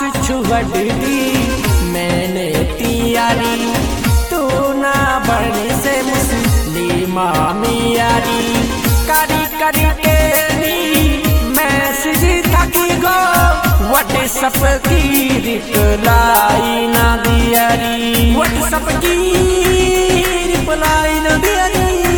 छुअड़ दी मैंने तियारी, तू ना बढ़ने से मुस्लिमा मियारी। करी करी के नी मैसेज थकी गो, व्हाट्सएप की रिप्लाई ना दियारी, व्हाट्सएप की रिप्लाई ना दियारी।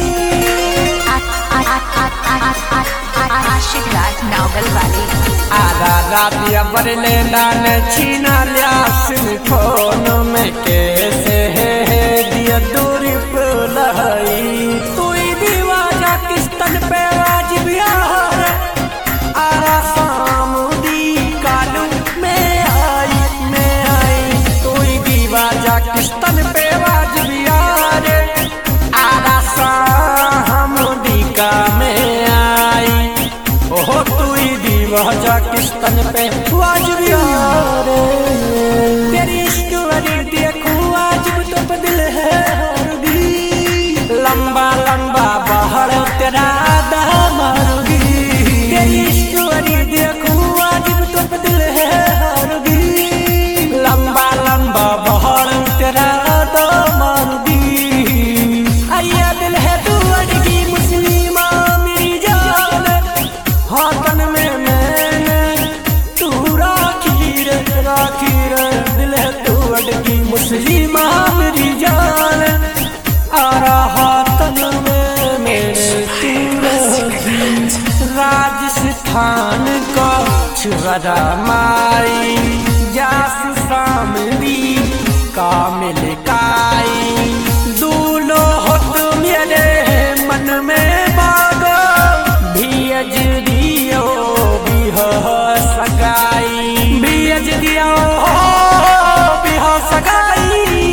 आशिक राज नावल वाली आधा रात अबर ले लान छीना लिया सिम फोन में, कैसे है दिया दूरी पुलाई। तू दीवाजा किस्तन पे वाजिब यार, आरा सामुदी कालू में आई। तू दीवाजा किस्तन पे वाजिब यार, आरा सामुदी का में आई। ओहो तू दीवाजा किस्तन पे वाजिब यार, तेरी इश्क वाली देखूं वाजिब तो बदल है भी। लंबा लंबा बहर तेरा दामरुगी, तेरी इश्क वाली देखूं वाजिब तो बदल है भी। लंबा लंबा बहर तेरा दामरुगी, आया दिल है तू अड़गी मुस्लिमा मेरी जान। हाथन में मैंने तू राखी रे दिल है तू अड़गी मुस्लिमा मेरी जान। आरा हाथन में मैंने तू राखी, राजस्थान का छुरा माई, जासूसा मिली कामिल काई। दूलो हो तू मेरे मन में बागो, भी अजदियो भी हो सगाई, भी अजदियो भी हो सगाई।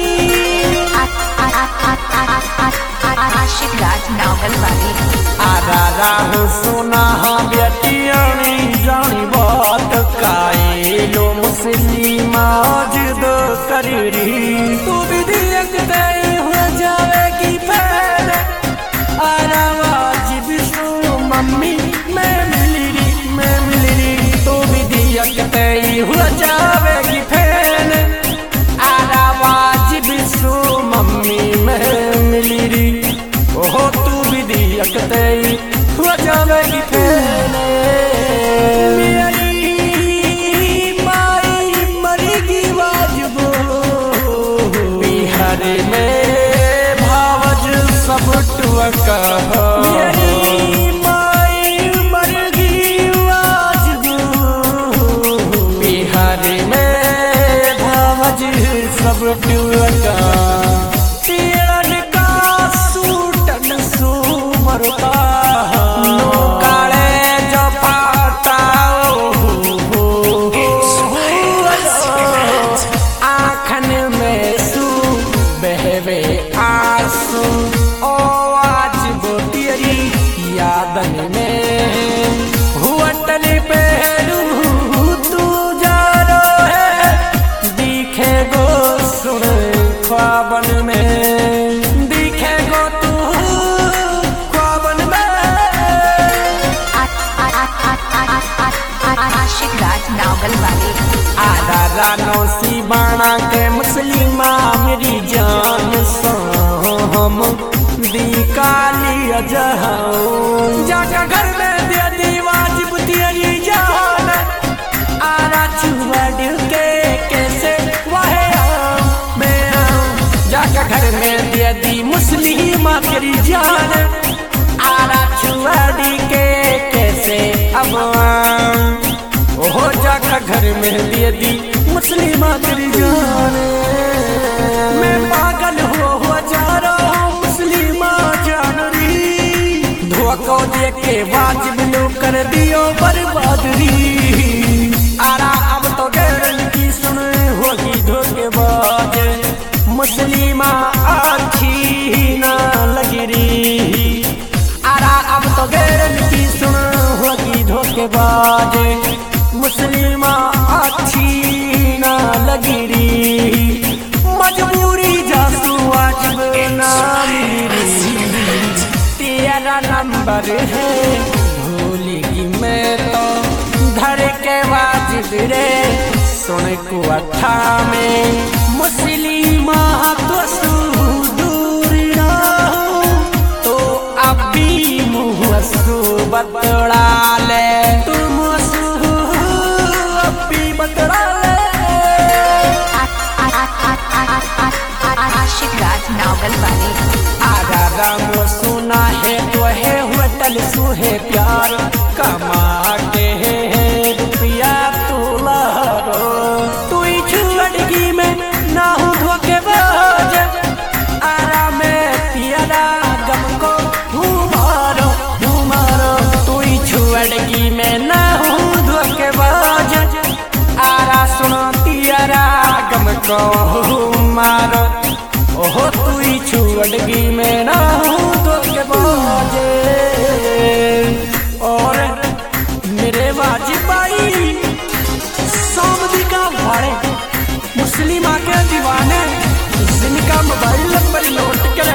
आशिक राज नावल वाली आरा राहु सुना बेटियानी जानी बात काए लो मुस्लिमा जिद कर रही। तू भी देख गई हो जाएगी फैन, आरा वाजिब सो मम्मी मैं मिल रही। तू भी देख गई हो जाएगी फैन, आरा वाजिब सो मम्मी मैं मिल रही। ओहो तू भी देख गई हो जाएगी फैन, मेरी माई मरेगी वाजिब। बिहार में भावज सब टुका, मेरी माई मरेगी वाजिब। बिहार में भावज सब टुका, तेरन का सूटन सुमरता काले जो पाताओ। आँखन में सू बहवे आंसू, ओ वाजिब तेरी यादन में हुअटल पहलू। तू जा रो है दिखे गो सुन ख्वाबन में, दिखे गो तू ख्वाबन में। आशिक राज नावल वाली आधा रानो सी बाणा के मुस्लिमा मेरी जान सो हम दी काली अजहाओ। जाके घर में दे दी वाजिब तेरी जान, आरा छुअड़ के कैसे वहे मैं आऊं। जाके घर में दे दी मुस्लिमा तेरी जान, आरा छुअड़ के कैसे अब आऊं। ओहो जाकर घर में दे दी मुस्लिमा तेरी जान, मैं पागल हो जा रहा हूँ मुस्लिमा जान री। धोखो दे के वाजिब लो कर दियो बर्बादरी। आरा अब तो गैरन की सुन होगी धोखेबाज, मुस्लिमा अच्छी ना लगी री। आरा अब तो गैरन की सुन होगी धोखेबाज, मुस्लिमा अच्छी ना लगी री। मजबूरी जासू वाजिब ना मिली, तेरा नंबर है भूलेगी मैं तो धर के वाजिब रे। सुन कुअठा में मुस्लिम तो दूर रहो तो अभी मुँह सु बतड़ा ले तुम अभी बतड़ा ले। आशिक राज नावल वाली। आराम सुना है तो है होटल सुहे प्यार कमा के रुपया तुलारो तू छुड़गी में ना हो धोखेबाज आराम पियरा गम को घुमारो तू छुड़गी में ना हो धोखेबाज आरा सुनो पियरा गम को घुमारो ओहो तू छुड़गी में ना हो धोखेबाज। और मेरे वाजिबाई सामदी का भाड़े मुस्लिम के दीवाने जिनका मोबाइल नंबर नोट करे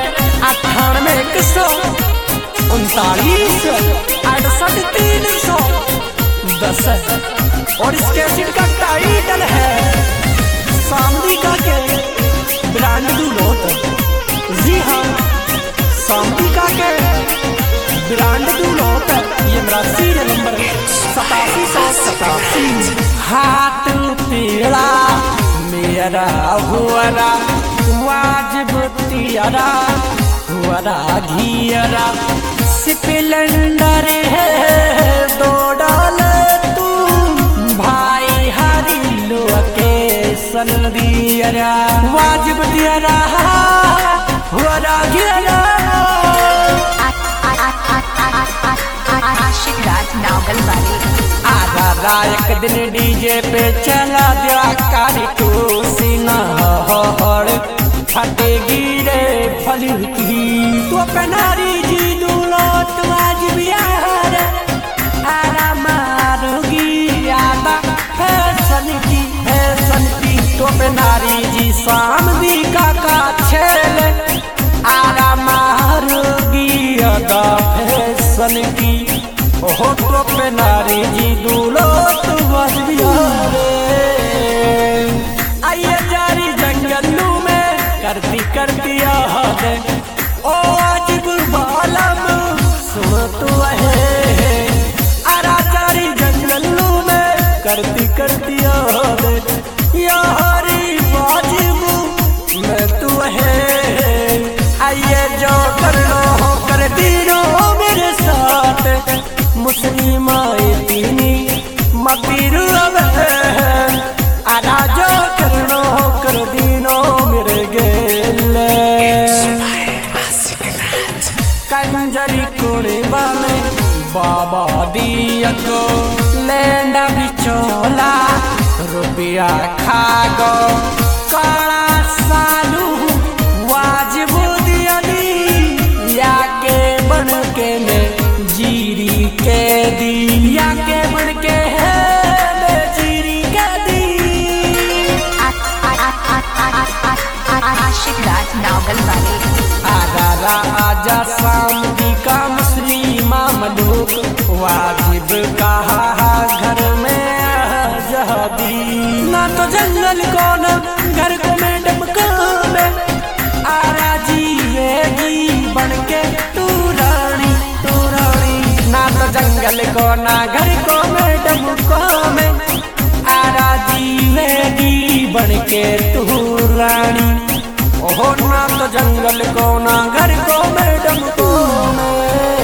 986168 और इस कैसेट का टाइटल है सामदी का के ब्रांड दूलोत। जी हाँ सामदी का के ब्रांड दूलोत ये मेरा सीरियल नंबर 8787। हाथ पीड़ा मेरा हुआरा वाजिब तियारा हुआरा घियरा सिलेंडर है 2 डाल तू भाई हरी लो के सन दियरा वाजिब तियारा हुआरा घियरा। आशिक राज नावल वाली। आधा एक दिन डीजे पे चला दिया कारी तू सीना हड़ फटेगी रे फलकी तो पनारी जी दूलोत आज बिहार आरा मारोगी यादा फैशन की तो पनारी जी सामदी का छेल आरा मारोगी यादा फैशन की ओहो तो पे नारी जी दूलो तू बस बिहारे आइए जारी जंगलू में करती याद ओ आज गुरबालम सुन तू है आरा जारी जंगलू में करती याद यारी वाजिब मैं तू है आइए जो करना हो कर दीनो मेरे साथ मुस्लिम तीनी मतीरू आराजो करनो कर दीनो मेरे गेले कंजरी कुड़ी बाने बाबा दिया को लेंडा बिचोला रुपया खागो काला सालू वाजिब दिया दी या के बन के में जीरी के दी या के बन के है जीरी के दी। आशिक राज नावल वाली। आजा आजा सामदी का मुस्लिमा मलूक वाजिब कहा घर में जहदी ना तो जंगल को न घर को मैडम काम आरा जीवेगी बन के तू रानी ना तो जंगल को ना घर को मैडम को में आरा जीवेगी बन के तू रानी ओहो ना तो जंगल को ना घर को मैडम को में।